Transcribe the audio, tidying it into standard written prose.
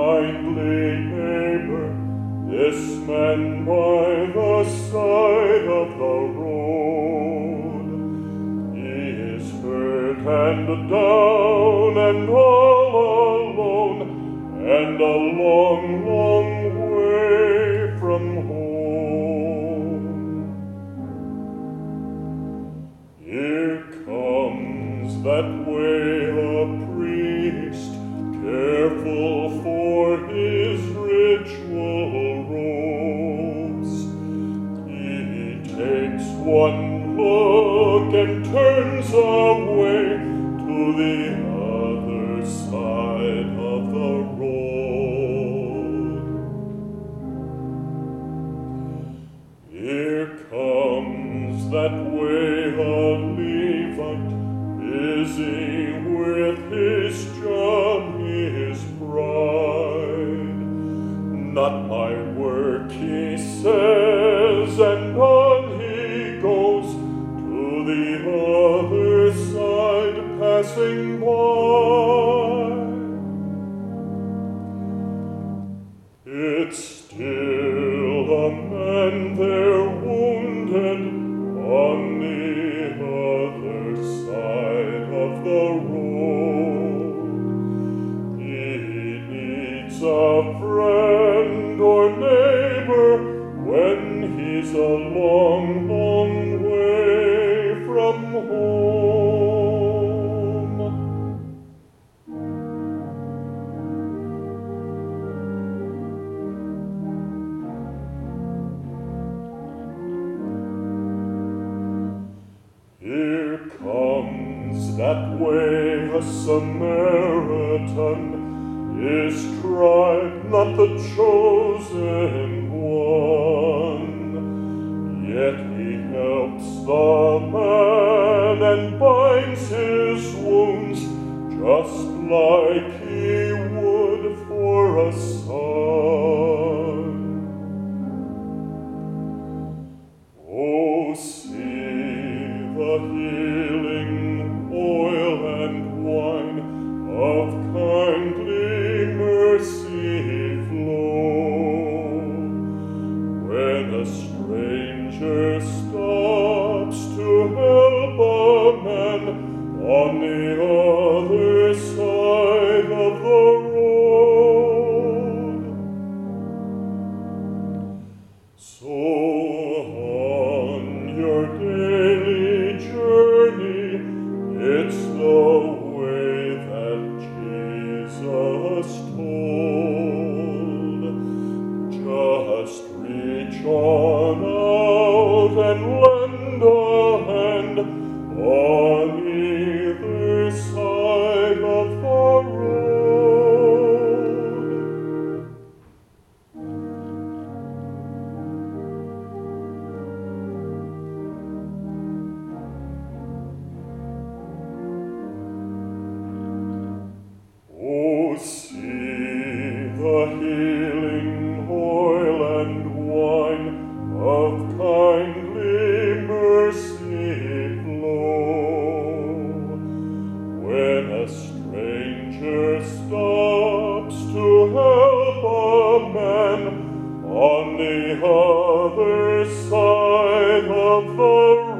kindly neighbor, this man by the side of the road. He is hurt and down and all alone, and a long, long way from home. Here comes that way a priest, careful for his ritual robes. He takes one look and turns away to the other side of the road. Here comes that way a Levite, busy with his job, his bride. Not my work, he says, and on he goes to the other side, passing by. It's still a man there wounded on the other side of the road. He needs a friend or neighbor when he's a long, long way from home. Here comes that way a Samaritan, his tribe not the chosen one. Yet he helps the man and binds his wounds, just like he would for a son. Oh, see the healing oil and wine of kindly mercy flow. When a stranger stops to help a man on the other side of the road. So on your daily journey, it's the way that Jesus told. Just reach on out and lend a hand on either side of the road. Oh, see the healing oil and wine of kindly mercy flow. When a stranger stops to help a man on the other side of the road.